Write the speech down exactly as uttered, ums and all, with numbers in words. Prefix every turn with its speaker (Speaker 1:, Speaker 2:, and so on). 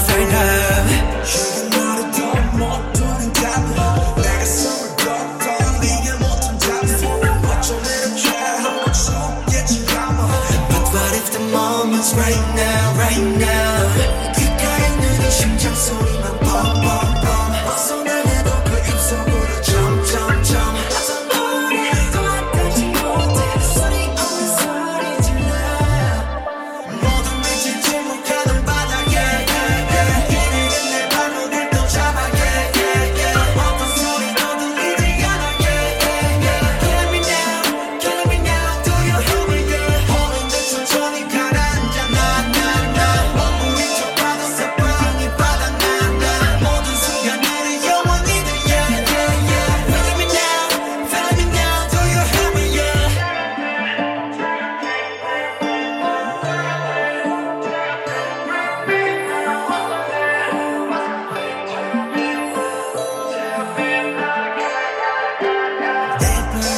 Speaker 1: right now.
Speaker 2: 이게 나를 더 못 두는 답은 내가 숨을 더 떨리게 못한 답은 어쩜 이렇게 한번 죽겠지 아마.
Speaker 1: But what if the moment's right now, right now. 귓가에 있는 이 심장 소리만 펑펑펑 어서 나가도 그 입속으로 점점점 어떤 노래도 안 들지 못해 소리 없는 소리 질러
Speaker 2: 모든 빛이 침묵하는 바닥에 이리는 내 발목을 또 잡아 어떤 소리도 들리지 않아.
Speaker 1: Killing me now, killing me now. Do you hear me?
Speaker 2: 허는데 천천히 가라앉아 나나나 먼 위쪽 바닷새 방이 바닥나나 모든 순간들이 영원히들 yeah yeah yeah.
Speaker 1: Feeling me now, feeling me now. Do you hear me? Yeah.
Speaker 2: 내